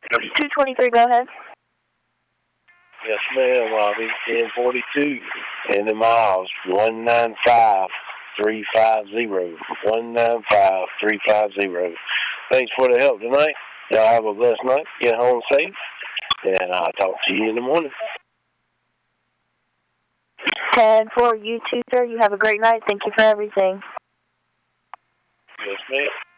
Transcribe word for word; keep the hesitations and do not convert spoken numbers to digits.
two twenty-three, go ahead. Yes, ma'am. I'll be ten forty-two in the miles. one nine five three five zero. one nine five three five zero. Thanks for the help tonight. Y'all have a blessed night. Get home safe. And I'll talk to you in the morning. ten for you too, sir. You have a great night. Thank you for everything. Yes, ma'am.